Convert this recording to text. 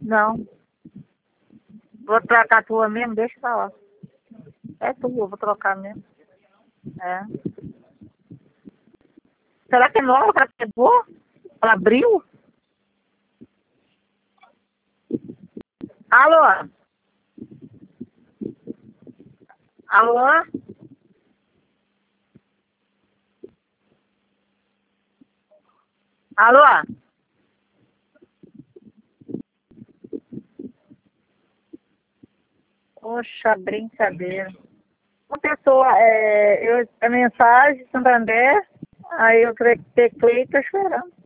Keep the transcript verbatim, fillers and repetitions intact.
Não. Vou trocar a tua mesmo, deixa pra lá. É tua, vou trocar mesmo. É. Será que é nova? Será que é boa? Ela abriu? Alô? Alô? Alô? Poxa, brincadeira. Uma pessoa, é, eu, a mensagem, Santander, aí eu cliquei, tô esperando.